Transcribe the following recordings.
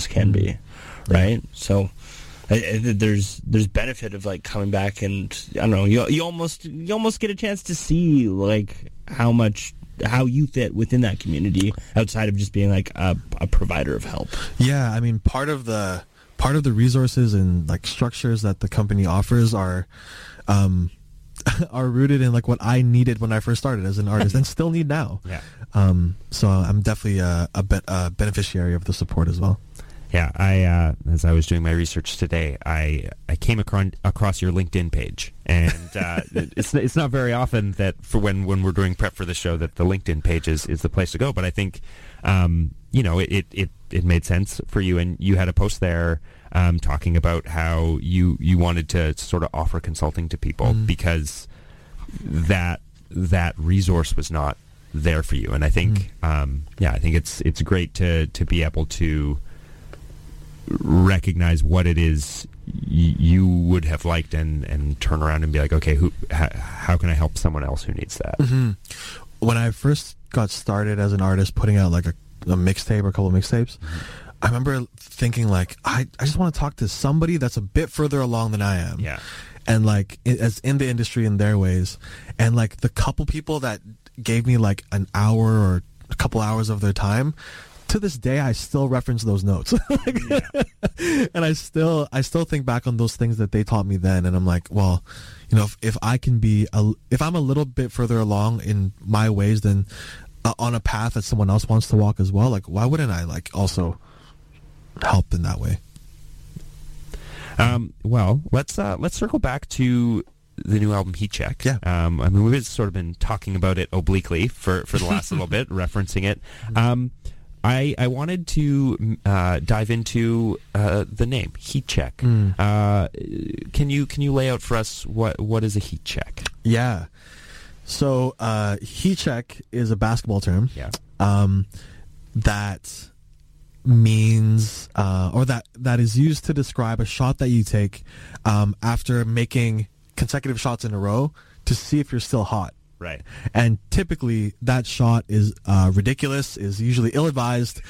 can be, right? So there's benefit of like coming back, and I don't know, you almost get a chance to see like how you fit within that community outside of just being like a provider of help. Yeah, I mean, part of the resources and like structures that the company offers are rooted in like what I needed when I first started as an artist and still need now. Yeah. So I'm definitely a beneficiary of the support as well. Yeah, as I was doing my research today, I came across your LinkedIn page, and it's not very often that for when we're doing prep for the show that the LinkedIn page is the place to go. But I think it made sense for you, and you had a post there talking about how you wanted to sort of offer consulting to people because that resource was not there for you, and I think I think it's great to be able to recognize what it is you would have liked and turn around and be like, okay, how can I help someone else who needs that? When I first got started as an artist, putting out like a mixtape or a couple of mixtapes, I remember thinking like, I just want to talk to somebody that's a bit further along than I am. Yeah. And like as in the industry in their ways, and like the couple people that gave me like an hour or a couple hours of their time, to this day, I still reference those notes. And I still think back on those things that they taught me then. And I'm like, well, you know, if I'm a little bit further along in my ways than on a path that someone else wants to walk as well, like, why wouldn't I like also help in that way? Well, let's circle back to the new album Heat Check. Yeah. I mean, we've sort of been talking about it obliquely for the last little bit, referencing it. I wanted to dive into the name Heat Check. Can you lay out for us what is a heat check? Yeah. So heat check is a basketball term. Yeah. That means or that is used to describe a shot that you take after making consecutive shots in a row to see if you're still hot. Right. And typically that shot is ridiculous, is usually ill-advised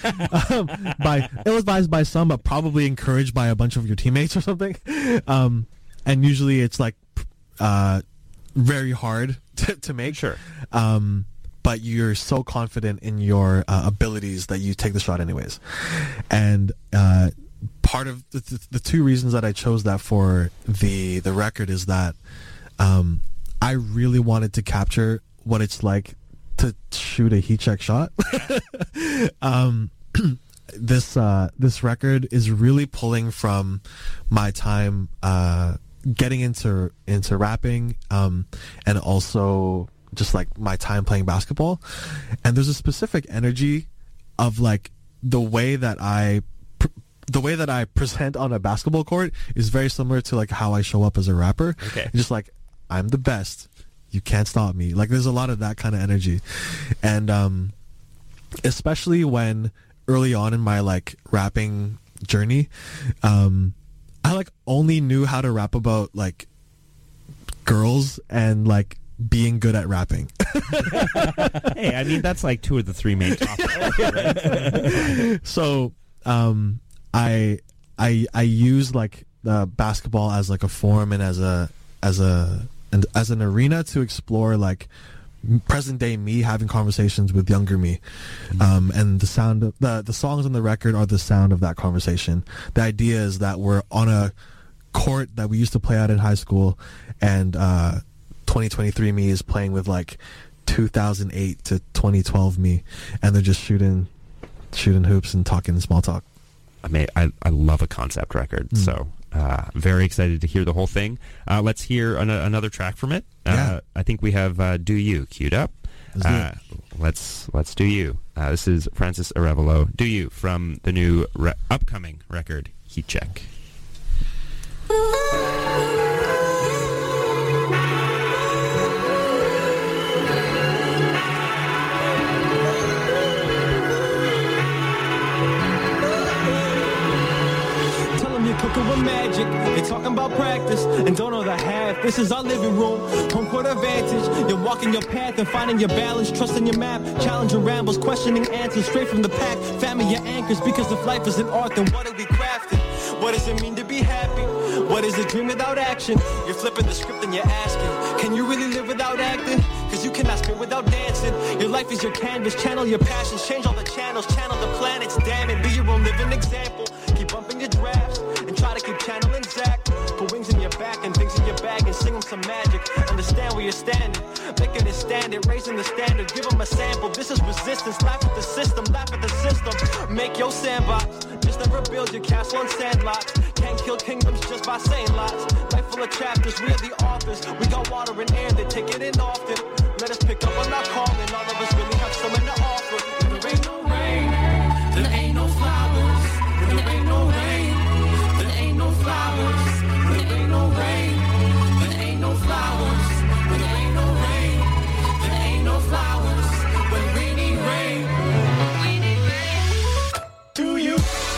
by some, but probably encouraged by a bunch of your teammates or something. And usually it's like very hard to make. Sure. But you're so confident in your abilities that you take the shot anyways. And part of the two reasons that I chose that for the record is that I really wanted to capture what it's like to shoot a heat check shot. This record is really pulling from my time getting into rapping and also just like my time playing basketball. And there's a specific energy of like the way that I present on a basketball court is very similar to like how I show up as a rapper. Okay. Just like, I'm the best. You can't stop me. Like, there's a lot of that kind of energy. And especially when early on in my, like, rapping journey, I, like, only knew how to rap about, like, girls and, like, being good at rapping. Hey, I mean, that's, like, two of the three main topics, right? So, I use, like, basketball as, like, a forum and as an arena to explore like present day me having conversations with younger me, and the sound of the songs on the record are the sound of that conversation. The idea is that we're on a court that we used to play out in high school, and 2023 me is playing with like 2008 to 2012 me, and they're just shooting hoops and talking small talk. I love a concept record, so very excited to hear the whole thing. Let's hear another track from it. I think we have Do You queued up. Let's Do You. This is Francis Arevalo, Do You, from the new upcoming record, Heat Check. Miracle with magic. They talking about practice and don't know the half. This is our living room, home court advantage. You're walking your path and finding your balance, trusting your map, challenging rambles, questioning answers straight from the pack. Family your anchors, because if life is an art, then what are we crafting? What does it mean to be happy? What is a dream without action? You're flipping the script and you're asking, can you really live without acting? Cause you cannot spit without dancing. Your life is your canvas, channel your passions, change all the channels, channel the planets, damn it, be your own living example. Keep bumping your drafts and try to keep channeling Zach. Put wings in your back and things in your bag and sing them some magic. Understand where you're standing, making it standard, raising the standard, give them a sample. This is resistance, laugh at the system, laugh at the system. Make your sandbox, just never build your castle on sand lots. Can't kill kingdoms just by saying lots. Life full of chapters, we are the authors. We got water and air, they take it in often. Let us pick up on our calling, all of us really have something to offer. There ain't no rain, there ain't no flowers. There ain't no rain, there ain't no flowers. There ain't no rain, there ain't no flowers. There ain't no rain, there ain't no flowers. When we need rain, we need rain. Do you?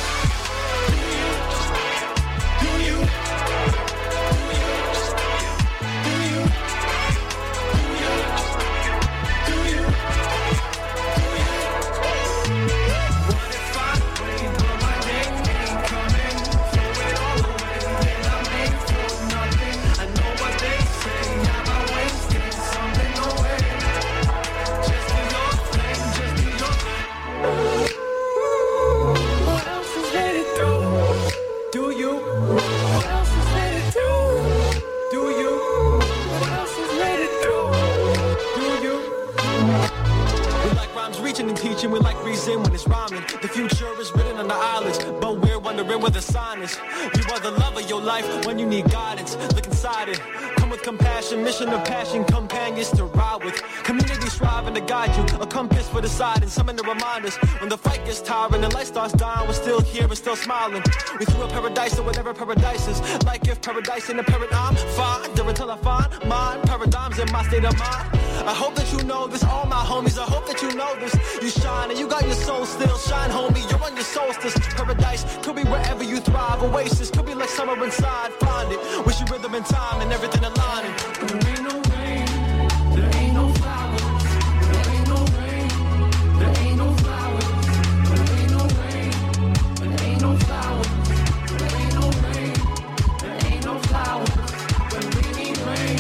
We like reason when it's rhyming. The future is written on the eyelids, but we're wondering where the sign is. You are the love of your life when you need guidance. Look inside it. Come with compassion, mission of passion, companions to ride with. Community striving to guide you, a compass for deciding, something to remind us. When the fight gets tiring, the light starts dying, we're still here, we're still smiling. We threw a paradise to whatever paradise is. Like if paradise in a paradigm, fine. There until I find mine, paradigms in my state of mind. I hope that you know this, all my homies, I hope that you know this. You shine and you got your soul still, shine homie, you're on your solstice. Paradise could be wherever you thrive, oasis could be like summer inside, find it. Wish you rhythm and time and everything aligning. There ain't no rain, there ain't no flowers. There ain't no rain, there ain't no flowers. There ain't no rain, there ain't no flowers. There ain't no rain, there ain't no flowers. When we need rain,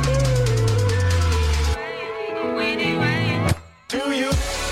we need rain. Do you?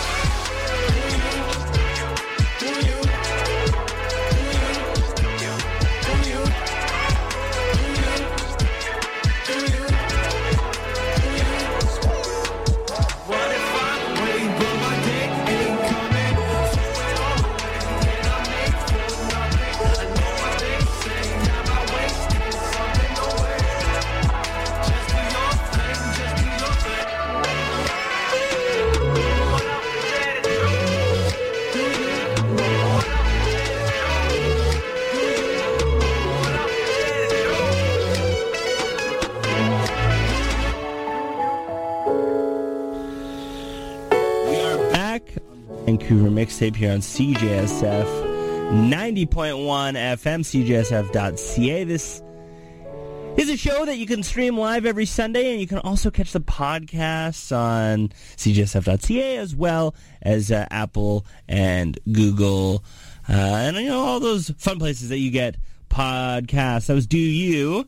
Vancouver mixtape here on CJSF 90.1 FM, CJSF.ca. This is a show that you can stream live every Sunday, and you can also catch the podcasts on CJSF.ca as well as Apple and Google, and all those fun places that you get podcasts. That was Do You.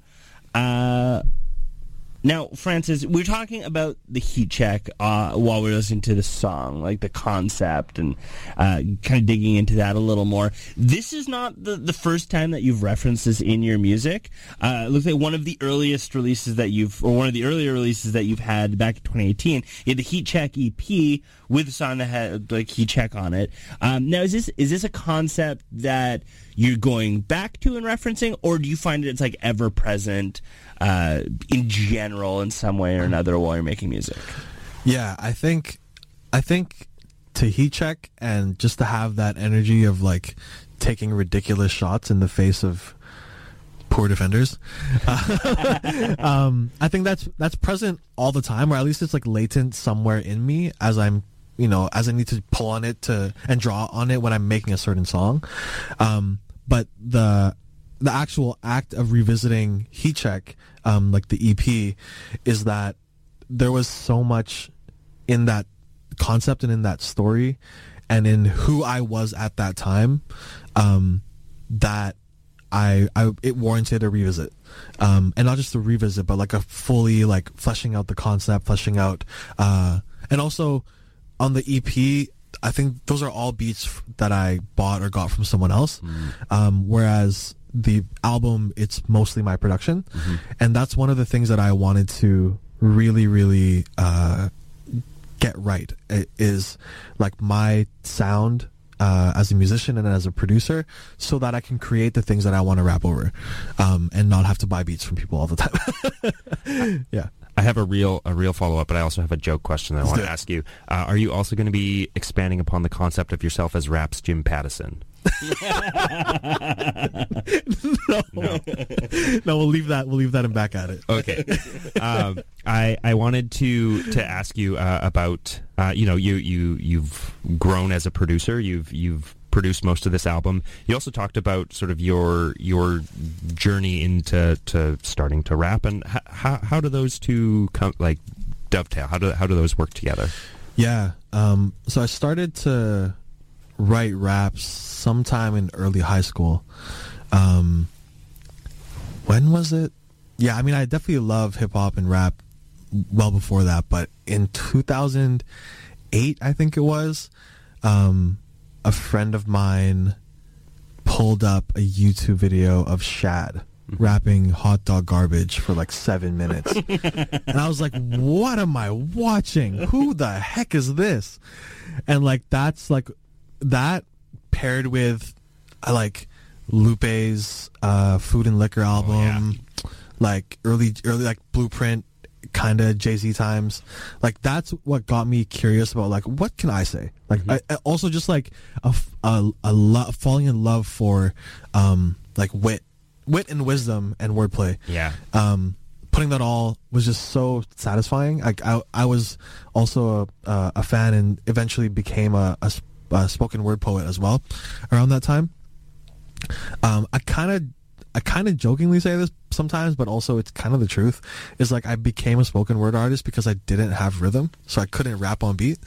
Now, Francis, we're talking about the heat check while we're listening to the song, like the concept, and kind of digging into that a little more. This is not the first time that you've referenced this in your music. It looks like one of the earliest releases that one of the earlier releases that you've had back in 2018, you had the Heat Check EP with a song that had like Heat Check on it. Now, is this a concept that you're going back to and referencing, or do you find it's like ever present in general in some way or another while you're making music? Yeah, I think to heat check and just to have that energy of like taking ridiculous shots in the face of poor defenders. I think that's present all the time, or at least it's like latent somewhere in me as I'm, as I need to pull on it and draw on it when I'm making a certain song. But the actual act of revisiting Heat Check, like the EP, is that there was so much in that concept and in that story and in who I was at that time, that it warranted a revisit, and not just a revisit, but like a fully like fleshing out the concept, fleshing out, and also on the EP, I think those are all beats that I bought or got from someone else, whereas the album, it's mostly my production, and that's one of the things that I wanted to really, really get right. It is like my sound as a musician and as a producer, so that I can create the things that I want to rap over, and not have to buy beats from people all the time. Yeah. I have a real follow-up, but I also have a joke question that I want to ask you. Are you also going to be expanding upon the concept of yourself as Rap's Jim Pattison? No, we'll leave that and back at it. Okay. I wanted to ask you about you've grown as a producer. You've produced most of this album. You also talked about sort of your journey into starting to rap, and how do those two dovetail? How do those work together? Yeah. So I started to write raps sometime in early high school. When was it? Yeah, I mean, I definitely love hip hop and rap well before that, but in 2008, I think it was, a friend of mine pulled up a YouTube video of Shad rapping Hot Dog Garbage for like 7 minutes. And I was like, what am I watching? Who the heck is this? And like, that's like, that paired with like Lupe's Food and Liquor album, like early like Blueprint, kind of Jay-Z times, like that's what got me curious about like what can I say, like I also just like falling in love for like wit and wisdom and wordplay. Putting that all was just so satisfying. Like I was also a fan and eventually became a spoken word poet as well around that time. I kind of jokingly say this sometimes, but also it's kind of the truth, is like I became a spoken word artist because I didn't have rhythm, so I couldn't rap on beat.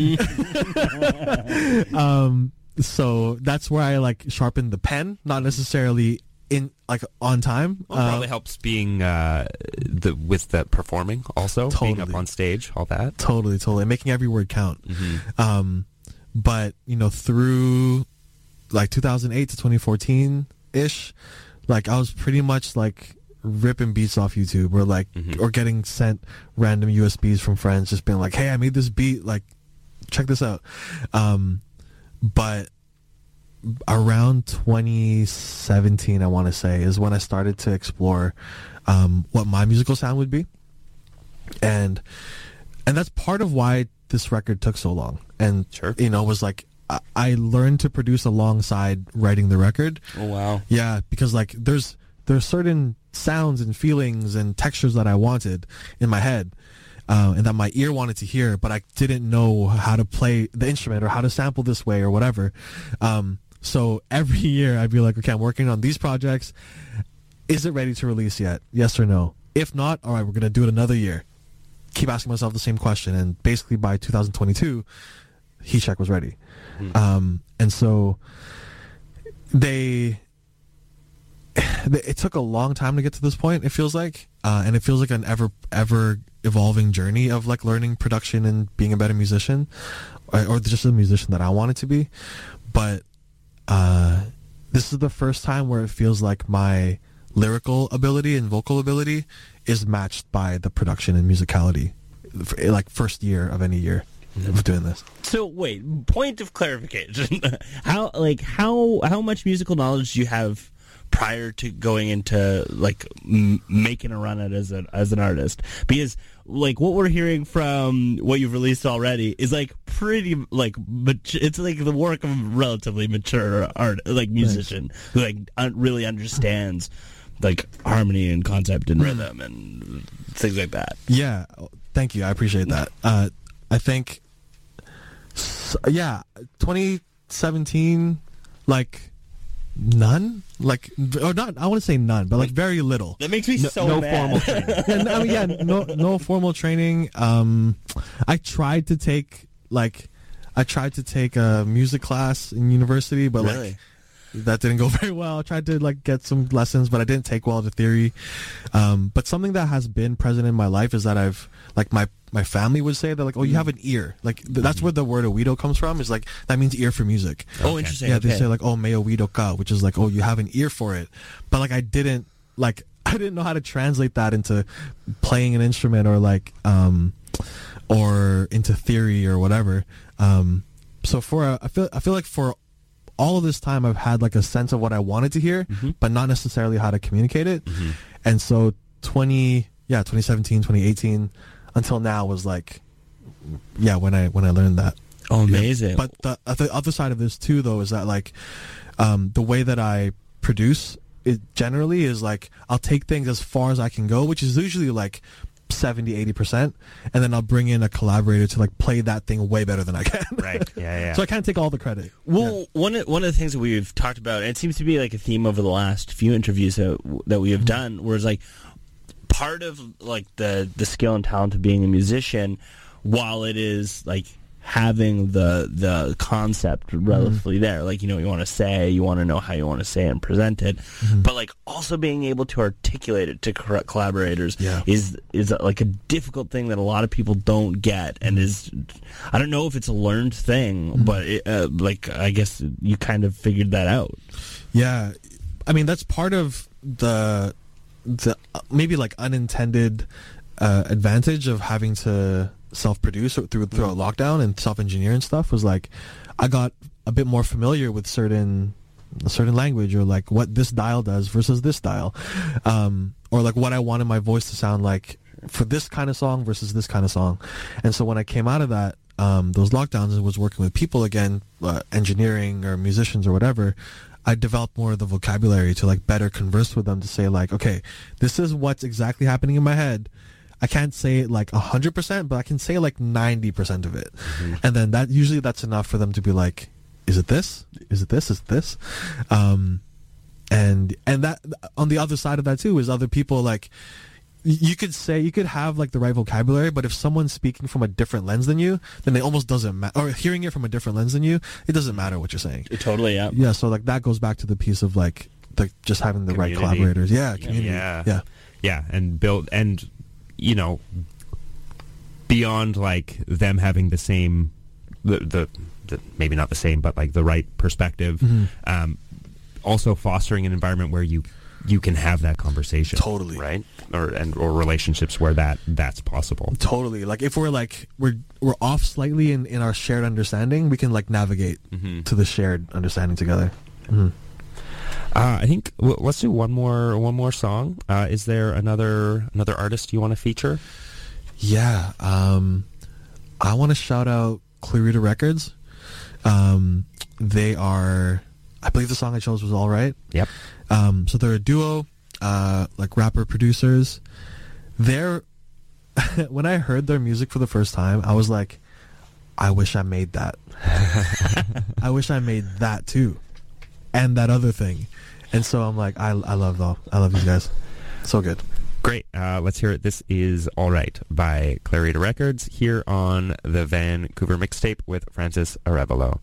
So that's where I like sharpened the pen, not necessarily in like on time. Well, probably helps being with the performing also, being up on stage, all that. Totally making every word count. But you know, through like 2008 to 2014 ish, like I was pretty much like ripping beats off YouTube, or like or getting sent random USBs from friends, just being like, hey, I made this beat, like check this out. But around 2017, I want to say, is when I started to explore what my musical sound would be, and that's part of why this record took so long. And you know, was like I learned to produce alongside writing the record. Oh wow! Yeah, because like there's certain sounds and feelings and textures that I wanted in my head, and that my ear wanted to hear, but I didn't know how to play the instrument or how to sample this way or whatever. So every year I'd be like, okay, I'm working on these projects. Is it ready to release yet? Yes or no? If not, all right, we're gonna do it another year. Keep asking myself the same question, and basically by 2022, Heat Check was ready. And so it took a long time to get to this point, it feels like, and it feels like an ever evolving journey of like learning production and being a better musician, or just a musician that I wanted to be. But this is the first time where it feels like my lyrical ability and vocal ability is matched by the production and musicality, like first year of any year of doing this. So wait, point of clarification. how much musical knowledge do you have prior to going into like making a run at as an artist? Because like what we're hearing from what you've released already is like pretty like it's like the work of a relatively mature musician who like really understands like harmony and concept and rhythm and things like that. Yeah, thank you. I appreciate that. I think, 2017, like, None, like, or not. I wouldn't say none, but like very little. That makes me so no mad. formal training. No formal training. I tried to take a music class in university, but Really? like that didn't go very well. I tried to like get some lessons, but I didn't take well the theory. But something that has been present in my life is that I've like my family would say that like, oh, you have an ear. Like that's where the word oído comes from. Is like that means ear for music. Oh, interesting. Yeah, okay. they say like, oh, me oído ka, which is like, oh, you have an ear for it. But like I didn't know how to translate that into playing an instrument or like or into theory or whatever. So I feel like for all of this time I've had like a sense of what I wanted to hear, but not necessarily how to communicate it. And so 2017, 2018 until now was like, when I learned that. Oh, amazing. But the other side of this too, though, is that like the way that I produce it generally is like I'll take things as far as I can go, which is usually like 70-80%, and then I'll bring in a collaborator to like play that thing way better than I can. Right. Yeah. So I can't take all the credit. Well, one of the things that we've talked about, and it seems to be like a theme over the last few interviews that we have done, where it's like part of like the skill and talent of being a musician, while it is like having the concept relatively there, like, you know, you want to know how you want to say it and present it, but like also being able to articulate it to collaborators is like a difficult thing that a lot of people don't get, and is, I don't know if it's a learned thing, but it, like I guess you kind of figured that out. Yeah, I mean that's part of the maybe like unintended advantage of having to self-produce through a lockdown and self-engineer and stuff, was like I got a bit more familiar with a certain language, or like what this dial does versus this dial, or like what I wanted my voice to sound like for this kind of song versus this kind of song. And so when I came out of that those lockdowns and was working with people again, engineering or musicians or whatever, I developed more of the vocabulary to like better converse with them, to say like, okay, this is what's exactly happening in my head. I can't say it like 100%, but I can say like 90% of it. And then that's enough for them to be like, is it this? Is it this? Is it this? And that on the other side of that too is other people, like you could have like the right vocabulary, but if someone's speaking from a different lens than you, then it almost doesn't matter. Or hearing it from a different lens than you, it doesn't matter what you're saying. Totally, yeah. Yeah, so like that goes back to the piece of like just having the right collaborators. Yeah, community. Yeah, and build, and you know, beyond like them having the same, the maybe not the same, but like the right perspective, also fostering an environment where you can have that conversation. Totally. Right? Or relationships where that's possible. Totally. Like if we're off slightly in our shared understanding, we can like navigate to the shared understanding together. I think let's do one more song. Is there another artist you want to feature? Yeah, I want to shout out Clarita Records. They are, I believe the song I chose was All Right. Yep. So they're a duo, like rapper producers. They're when I heard their music for the first time, I was like, I wish I made that. I wish I made that too, and that other thing. And so I'm like, I love these guys. So good. Great. Let's hear it. This is All Right by Clarita Records here on the Vancouver Mixtape with Francis Arevalo.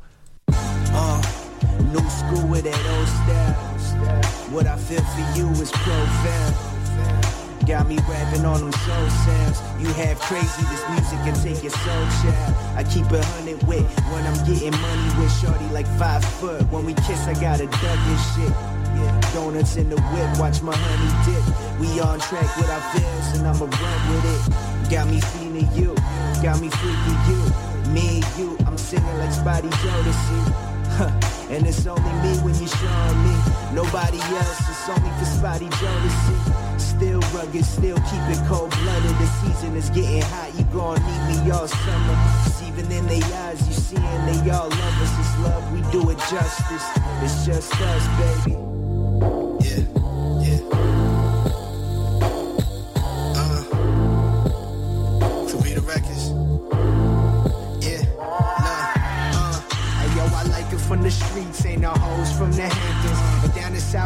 New school with that old style. What I feel for you is profound. Got me rapping on them soul sounds. You have crazy, this music can take your soul, child. I keep 100 with when I'm getting money with shorty like 5 foot. When we kiss, I got a duck and shit. Yeah, donuts in the whip, watch my honey dip. We on track with our feels and I'ma run with it. Got me feeling you, got me freaking you. Me and you, I'm singing like Spotty Jodeci. And it's only me when you're showing me. Nobody else, it's only for Spotty Jodeci. Still rugged, still keep it cold-blooded. The season is getting hot, you gon' need me all summer. Cause even in their eyes, you seeing they all love us. It's love, we do it justice. It's just us, baby. Clarita Records. From the streets, ain't no hoes from the Hamptons.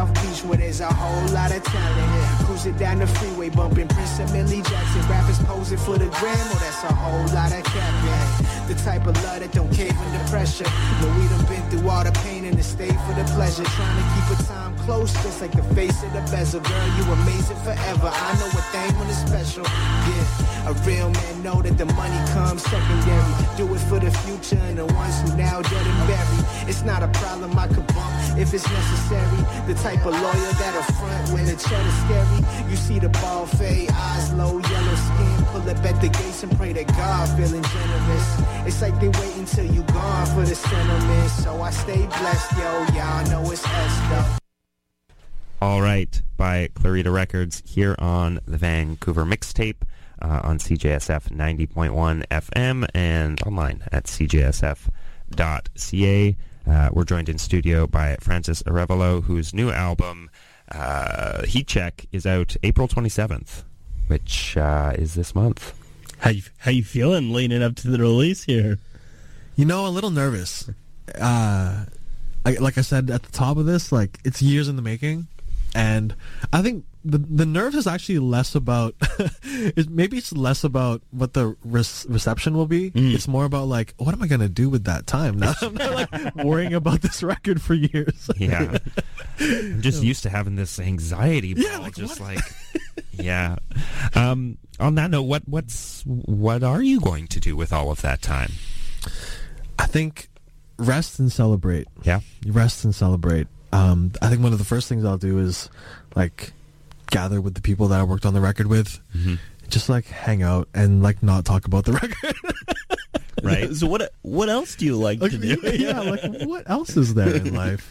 South Beach where there's a whole lot of talent. Cruising down the freeway, bumping Prince and Millie Jackson. Rappers posing for the gram, oh, that's a whole lot of capping. The type of love that don't cave under pressure. But we done been through all the pain and the stay for the pleasure. Trying to keep a time close, just like the face of the bezel. Girl, you amazing forever. I know a thing when it's special. Yeah, a real man know that the money comes secondary. Do it for the future and the ones who now dead and buried. It's not a problem I could bump if it's necessary. The type of lawyer that'll front when the cheddar's scary. You see the ball fade, eyes low, yellow skin. Pull up at the gates and pray to God, feeling generous. It's like they waiting till you gone for the sentiment. So I stay blessed, yo. Y'all know it's S though. All Right by Clarita Records here on the Vancouver Mixtape on CJSF 90.1 FM and online at cjsf.ca. We're joined in studio by Francis Arevalo, whose new album, Heat Check, is out April 27th, which is this month. How you feeling leading up to the release here? You know, a little nervous. Like I said at the top of this, like, it's years in the making. And I think the nerve is actually less about maybe it's less about what the reception will be. It's more about, like, what am I going to do with that time? Now I'm not, like, worrying about this record for years. Yeah. I'm just used to having this anxiety ball. Yeah, like, just what? like, yeah. On that note, what are you going to do with all of that time? I think rest and celebrate. Yeah. Rest and celebrate. I think one of the first things I'll do is, like, gather with the people that I worked on the record with, just, like, hang out and, like, not talk about the record. Right. So what else do you like to do? Yeah, like, what else is there in life?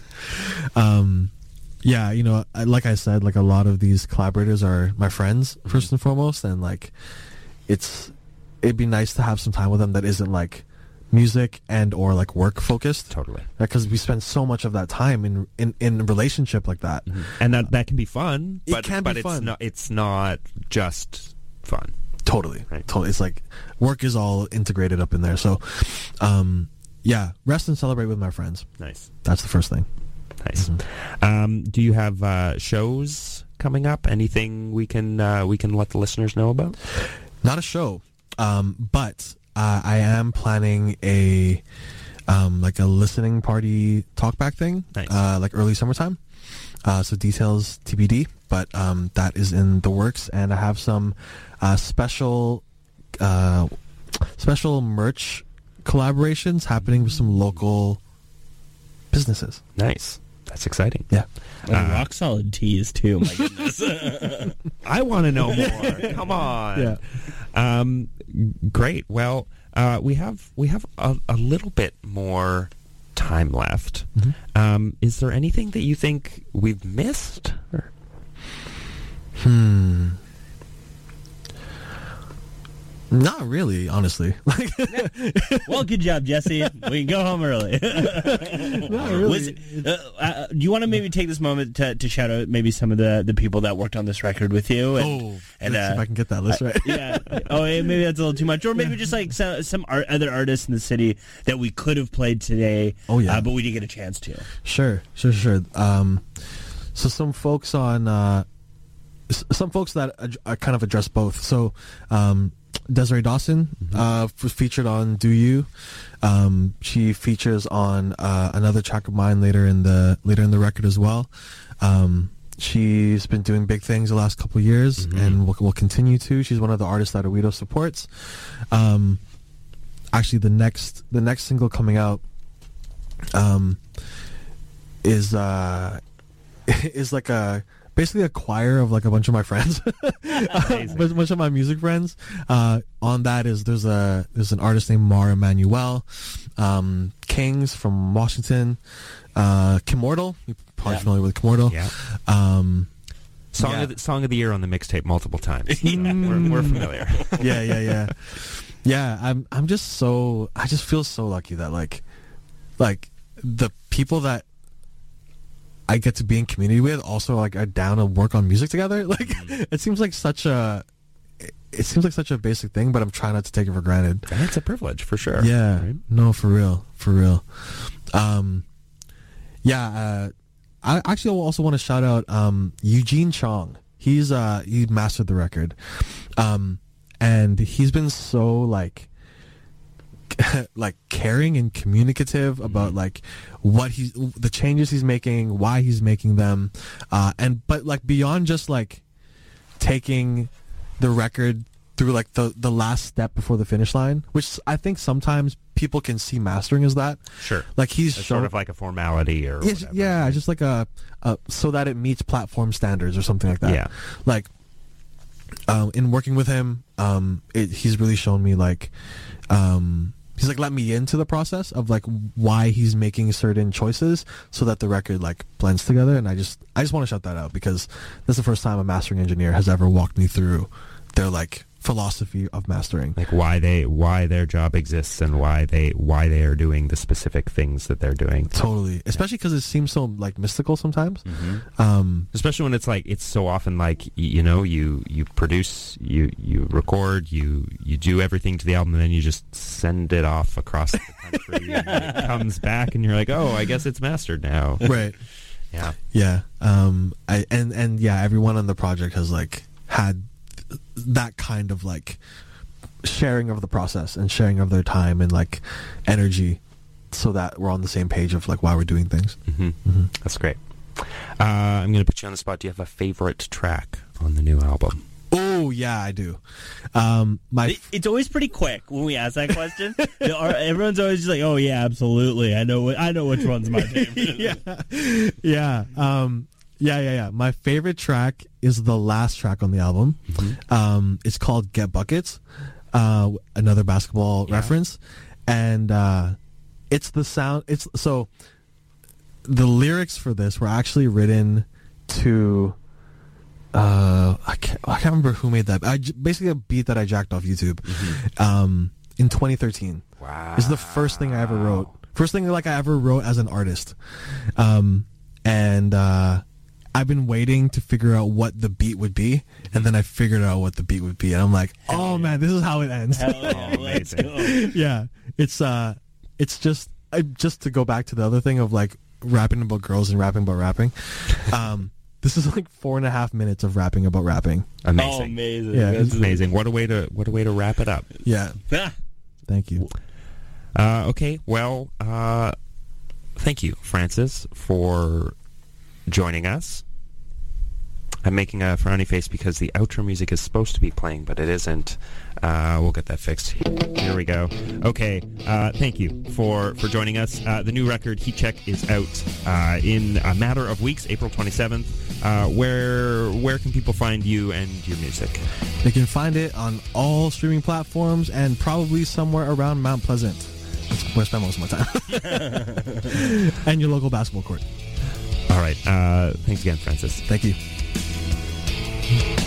Yeah, you know, like I said, like, a lot of these collaborators are my friends first and foremost, and, like, it'd be nice to have some time with them that isn't, like, music and or, like, work focused. Totally. Because we spend so much of that time in a relationship like that. And that can be fun. It can be fun. It's not just fun. Totally. Right. Totally. It's like work is all integrated up in there. So, yeah, rest and celebrate with my friends. Nice. That's the first thing. Nice. Do you have shows coming up? Anything we can let the listeners know about? Not a show, but I am planning a like a listening party talkback thing, Nice. Like early summertime. So details TBD, but that is in the works, and I have some special merch collaborations happening with some local businesses. Nice. That's exciting. Yeah. Rock solid teas too. My goodness. I want to know more. Come on. Yeah. Great. Well, we have a little bit more time left. Is there anything that you think we've missed? Not really, honestly. Like, Well, good job, Jesse. We can go home early. not really. Do you want to maybe take this moment to shout out maybe some of the people that worked on this record with you? Let's see if I can get that list right. Yeah. Oh, maybe that's a little too much. Or maybe just like some other artists in the city that we could have played today. Oh, yeah. But we didn't get a chance to. Sure. So some folks on, some folks that kind of address both. So, Desiree Dawson was featured on Do You. She features on another track of mine later in the record as well. She's been doing big things the last couple of years and will continue to. She's one of the artists that Owedo supports. Actually, the next single coming out is like basically a choir of like a bunch of my friends, a bunch of my music friends. On that there's an artist named Mara Emanuel, Kings from Washington, Kimmortal. You're probably familiar with Kimmortal. Yeah. Song of the year on the mixtape multiple times. We're familiar. Yeah. I just feel so lucky that like the people that I get to be in community with also like are down to work on music together. Like it seems like such a basic thing, but I'm trying not to take it for granted. It's a privilege for sure. Yeah. Right? No, for real. I actually also want to shout out Eugene Chong. He mastered the record, and he's been so like caring and communicative about like the changes he's making, why he's making them, but like beyond just like taking the record through like the last step before the finish line, which I think sometimes people can see mastering as that. Sure. Like he's sort of like a formality or whatever. Yeah, just like a so that it meets platform standards or something like that. Yeah. Like in working with him, he's really shown me like he's like let me into the process of like why he's making certain choices so that the record like blends together, and I just want to shout that out because this is the first time a mastering engineer has ever walked me through their like philosophy of mastering, like why their job exists and why they are doing the specific things that they're doing. Totally, especially because it seems so like mystical sometimes. Especially when it's like it's so often like you produce, you record, you do everything to the album, and then you just send it off across the country, and it comes back, and you're like, oh, I guess it's mastered now. Right. Yeah. Everyone on the project has like had that kind of like sharing of the process and sharing of their time and like energy so that we're on the same page of like why we're doing things. That's great. I'm going to put you on the spot. Do you have a favorite track on the new album? Oh yeah, I do. It's always pretty quick when we ask that question. Everyone's always just like, "Oh yeah, absolutely. I know which one's my favorite." Yeah. My favorite track is the last track on the album. It's called Get Buckets, another basketball reference. And it's the sound. So the lyrics for this were actually written to, I can't remember who made that. Basically a beat that I jacked off YouTube in 2013. Wow. It's the first thing I ever wrote. First thing like I ever wrote as an artist. I've been waiting to figure out what the beat would be, and then I figured out what the beat would be, and I'm like, oh man, this is how it ends. Hell yeah, let's go. Yeah, it's just to go back to the other thing of like rapping about girls and rapping about rapping. This is like 4.5 minutes of rapping about rapping. Amazing. Oh, amazing. Yeah, it's amazing. What a way to wrap it up. Yeah. Thank you. Okay. Well, thank you, Francis, for joining us. I'm making a frowny face because the outro music is supposed to be playing, but it isn't. We'll get that fixed. Here we go. Okay. Thank you for joining us. The new record, Heat Check, is out in a matter of weeks, April 27th. Where can people find you and your music? They can find it on all streaming platforms and probably somewhere around Mount Pleasant. That's where I spend most of my time. And your local basketball court. All right. Thanks again, Francis. Thank you.